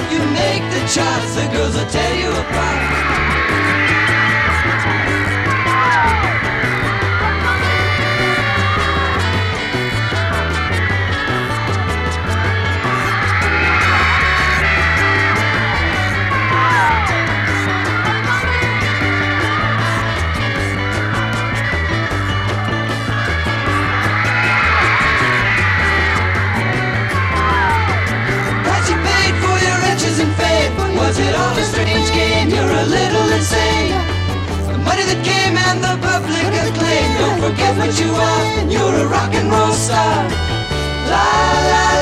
You make the charts, the girls will tear you apart. Was it all a strange game? You're a little insane. The money that came and the public acclaim. Don't forget what you are. You're a rock and roll star. La la.